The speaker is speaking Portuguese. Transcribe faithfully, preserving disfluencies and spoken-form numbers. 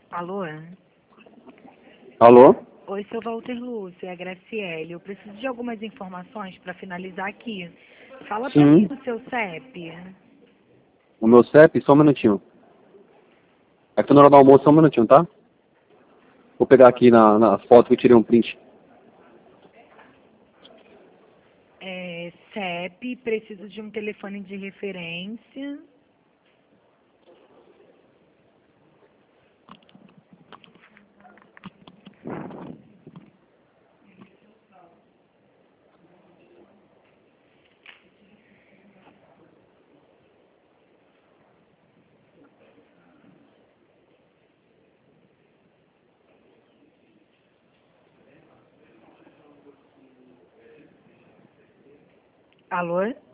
Alô? Alô? Oi, seu Walter Lúcio, é a Graciele. Eu preciso de algumas informações para finalizar aqui. Fala para mim Sim. o seu C E P. O meu C E P, só um minutinho. É que tô na hora do almoço, só um minutinho, tá? Vou pegar aqui na, na foto que eu tirei um print. É, C E P, preciso de um telefone de referência. Alô?